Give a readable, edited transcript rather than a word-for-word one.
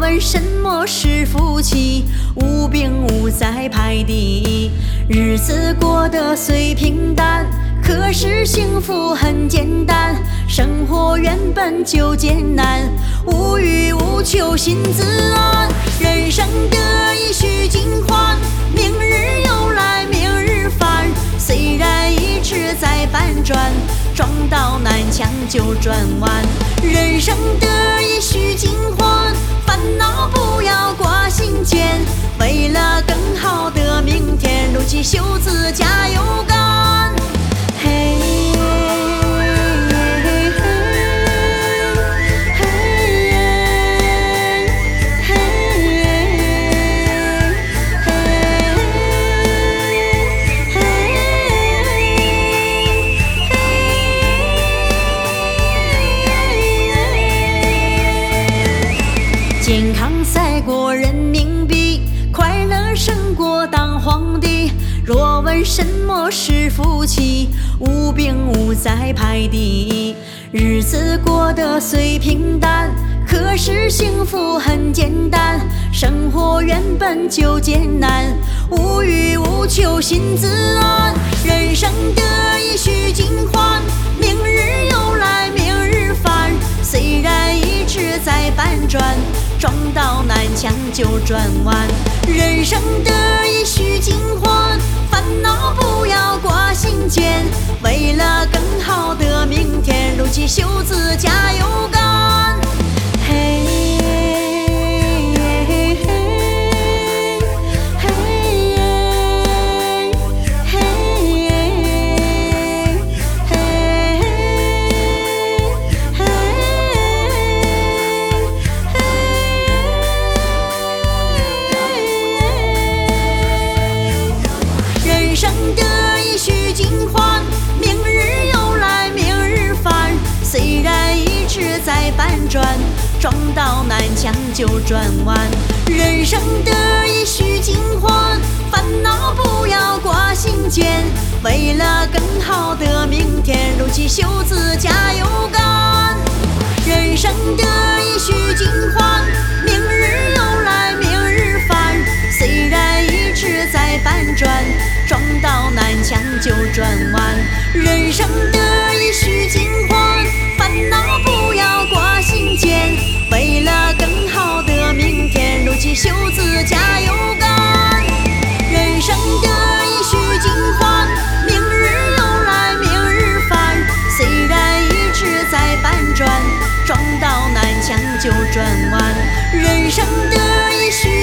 问什么是福气？无病无灾排第一，日子过得虽平淡，可是幸福很简单。生活原本就艰难，无欲无求心自安。人生得意须尽欢，明日又来明日返。虽然一直在搬砖，撞到南墙就转弯。人生得意须尽欢，烦恼不要挂心间。为了更好的明天，撸起袖子加油干。嘿。健康赛过人民币，快乐胜过当皇帝。若问什么是福气，无病无灾排第一，日子过得虽平淡，可是幸福很简单。生活原本就艰难，无欲无求心自安。人生得意须尽欢，明日又来明日返。虽然一直在搬砖，撞到南墙就转弯。人生得意须尽欢，烦恼不要挂心间。为了更好的明天，撸起袖子加油干。嘿。人生得意须尽欢，明日又来明日返。虽然一直在搬砖，撞到南墙就转弯。人生得意须尽欢，烦恼不要挂心间。为了更好的明天，撸起袖子加油干。人生得意须尽欢，明日又来明日返。虽然一直在搬砖，撞到南墙就转弯。人生得意须尽欢，烦恼不要挂心间。为了更好的明天，撸起袖子加油干。人生得意须尽欢，明日又来明日返。虽然一直在搬砖，撞到南墙就转弯。人生得意须